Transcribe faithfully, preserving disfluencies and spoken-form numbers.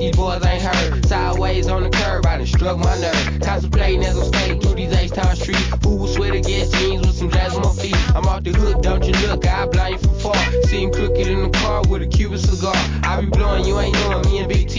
these boys ain't heard. Sideways on the curb, I done struck my nerve. Contemplating as I'm skating through these H-Town streets. Who will sweat against jeans with some jazz on my feet? I'm off the hook, don't you look, I blind you from far. Sitting crooked in the car with a Cuban cigar. I be blowing, you ain't knowing me and Big T